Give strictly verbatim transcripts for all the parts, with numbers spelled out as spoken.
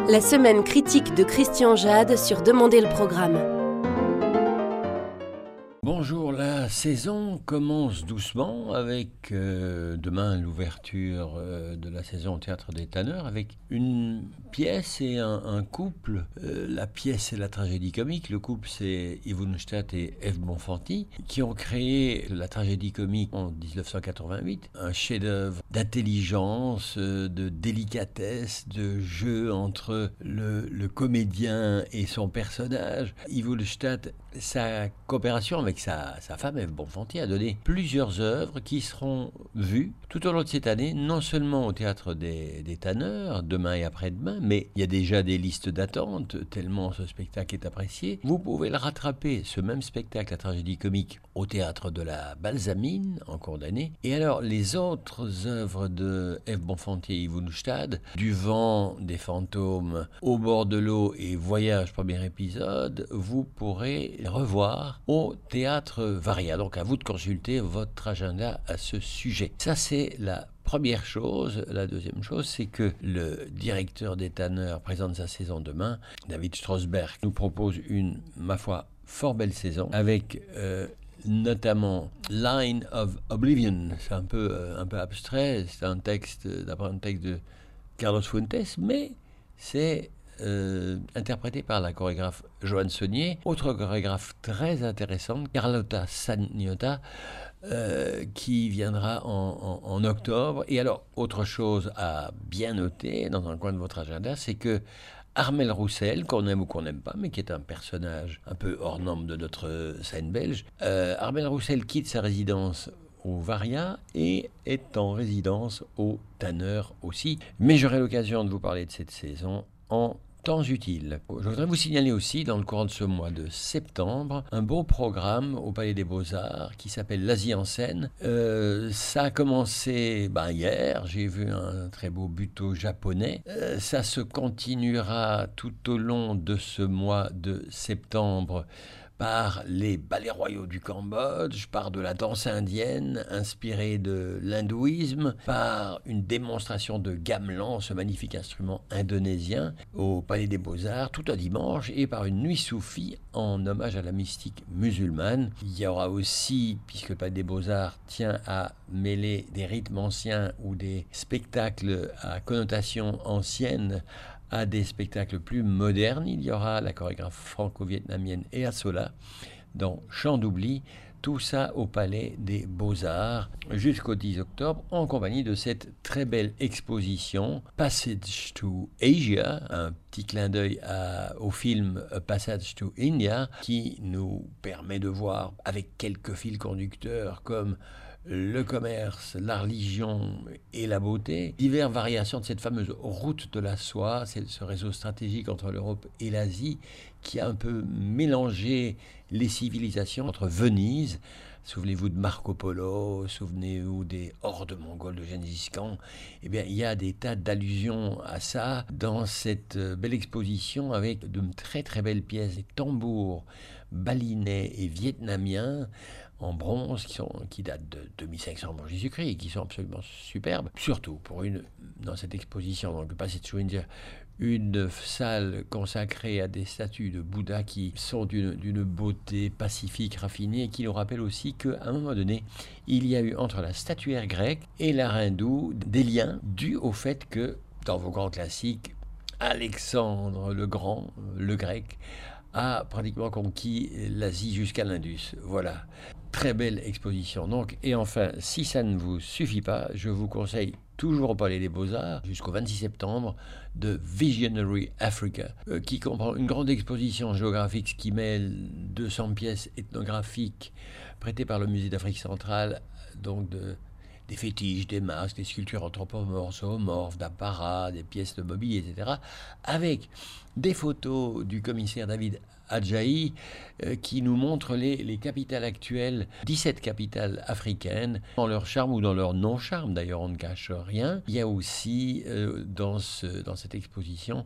La semaine critique de Christian Jade sur Demandez le programme. Bonjour, la saison commence doucement avec euh, demain l'ouverture euh, de la saison au Théâtre des Tanneurs avec une pièce et un, un couple. Euh, la pièce c'est la tragédie comique, le couple c'est Yves Unstadt et Ève Bonfanti qui ont créé la tragédie comique en dix-neuf cent quatre-vingt-huit, un chef-d'œuvre d'intelligence, euh, de délicatesse, de jeu entre le, le comédien et son personnage. Yves Unstadt, sa coopération avec sa, sa femme Ève Bonfanti a donné plusieurs œuvres qui seront vues tout au long de cette année, non seulement au Théâtre des, des Tanneurs, demain et après-demain, mais il y a déjà des listes d'attente, tellement ce spectacle est apprécié. Vous pouvez le rattraper, ce même spectacle, la tragédie comique, au Théâtre de la Balsamine, en cours d'année. Et alors, les autres œuvres de Ève Bonfanti et Yves Unstadt, Du vent, des fantômes, Au bord de l'eau et Voyage, premier épisode, vous pourrez revoir au Théâtre Varia. Donc à vous de consulter votre agenda à ce sujet. Ça c'est la première chose. La deuxième chose, c'est que le directeur des Tanneurs présente sa saison demain. David Strasberg nous propose une, ma foi, fort belle saison avec euh, notamment Line of Oblivion. C'est un peu, euh, un peu abstrait. C'est un texte, d'après un texte de Carlos Fuentes, mais c'est Euh, interprété par la chorégraphe Joanne Saunier. Autre chorégraphe très intéressante, Carlotta Sagnotta, euh, qui viendra en, en, en octobre. Et alors, autre chose à bien noter dans un coin de votre agenda, c'est que Armelle Roussel, qu'on aime ou qu'on n'aime pas, mais qui est un personnage un peu hors norme de notre scène belge, euh, Armelle Roussel quitte sa résidence au Varia et est en résidence au Tanneurs aussi. Mais j'aurai l'occasion de vous parler de cette saison en temps utile. Je voudrais vous signaler aussi, dans le courant de ce mois de septembre, un beau programme au Palais des Beaux-Arts qui s'appelle l'Asie en scène. Euh, ça a commencé ben, hier, j'ai vu un très beau buto japonais. Euh, ça se continuera tout au long de ce mois de septembre par les ballets royaux du Cambodge, par de la danse indienne inspirée de l'hindouisme, par une démonstration de gamelan, ce magnifique instrument indonésien, au Palais des Beaux-Arts, tout un dimanche, et par une nuit soufie en hommage à la mystique musulmane. Il y aura aussi, puisque le Palais des Beaux-Arts tient à mêler des rythmes anciens ou des spectacles à connotation ancienne à des spectacles plus modernes, il y aura la chorégraphe franco-vietnamienne Ea Sola dans Chant d'oubli, tout ça au Palais des Beaux-Arts jusqu'au dix octobre en compagnie de cette très belle exposition Passage to Asia, un petit clin d'œil à, au film A Passage to India qui nous permet de voir avec quelques fils conducteurs comme le commerce, la religion et la beauté, diverses variations de cette fameuse route de la soie, c'est ce réseau stratégique entre l'Europe et l'Asie qui a un peu mélangé les civilisations entre Venise, souvenez-vous de Marco Polo, souvenez-vous des hordes mongoles de Gengis Khan, eh bien il y a des tas d'allusions à ça dans cette belle exposition avec de très très belles pièces, des tambours balinais et vietnamiens en bronze qui, sont, qui datent de deux mille cinq cents avant Jésus-Christ et qui sont absolument superbes, surtout pour une, dans cette exposition, donc le Passage to India, une salle consacrée à des statues de Bouddha qui sont d'une, d'une beauté pacifique, raffinée, et qui nous rappelle aussi qu'à un moment donné, il y a eu entre la statuaire grecque et l'art hindou des liens dus au fait que, dans vos grands classiques, Alexandre le Grand, le grec, a pratiquement conquis l'Asie jusqu'à l'Indus. Voilà, très belle exposition. Donc, et enfin, si ça ne vous suffit pas, je vous conseille toujours au Palais des Beaux-Arts, jusqu'au vingt-six septembre, de Visionary Africa, euh, qui comprend une grande exposition géographique qui mêle deux cents pièces ethnographiques prêtées par le Musée d'Afrique centrale, donc de des fétiches, des masques, des sculptures anthropomorphes, zoomorphes, d'apparat, des pièces de mobilier, et cetera, avec des photos du commissaire David Adjahi euh, qui nous montre les, les capitales actuelles, dix-sept capitales africaines, dans leur charme ou dans leur non-charme, d'ailleurs on ne cache rien. Il y a aussi euh, dans, ce, dans cette exposition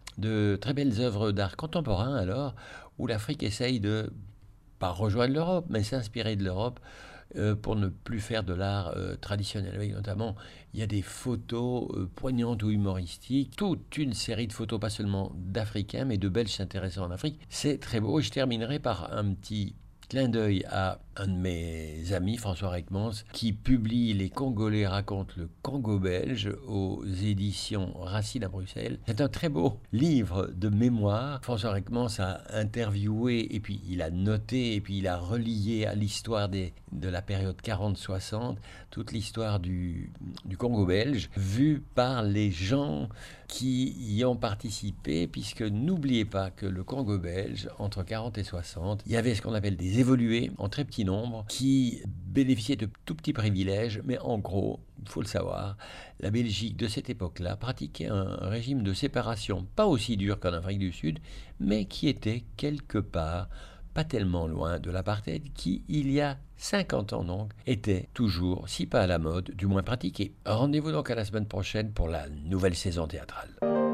de très belles œuvres d'art contemporain, alors, où l'Afrique essaye de, pas rejoindre l'Europe, mais s'inspirer de l'Europe, euh, pour ne plus faire de l'art euh, traditionnel. Avec notamment, il y a des photos euh, poignantes ou humoristiques, toute une série de photos, pas seulement d'Africains, mais de Belges s'intéressant en Afrique. C'est très beau. Je terminerai par un petit clin d'œil à un de mes amis, François Reckmans, qui publie Les Congolais racontent le Congo belge aux éditions Racine à Bruxelles. C'est un très beau livre de mémoire. François Reckmans a interviewé, et puis il a noté, et puis il a relié à l'histoire des, de la période quarante soixante, toute l'histoire du, du Congo belge, vue par les gens qui y ont participé, puisque n'oubliez pas que le Congo belge, entre quarante et soixante, il y avait ce qu'on appelle des évolués en très petit nombre qui bénéficiaient de tout petits privilèges, mais en gros, il faut le savoir, la Belgique de cette époque-là pratiquait un régime de séparation pas aussi dur qu'en Afrique du Sud, mais qui était quelque part pas tellement loin de l'apartheid qui, il y a cinquante ans donc, était toujours, si pas à la mode, du moins pratiqué. Rendez-vous donc à la semaine prochaine pour la nouvelle saison théâtrale.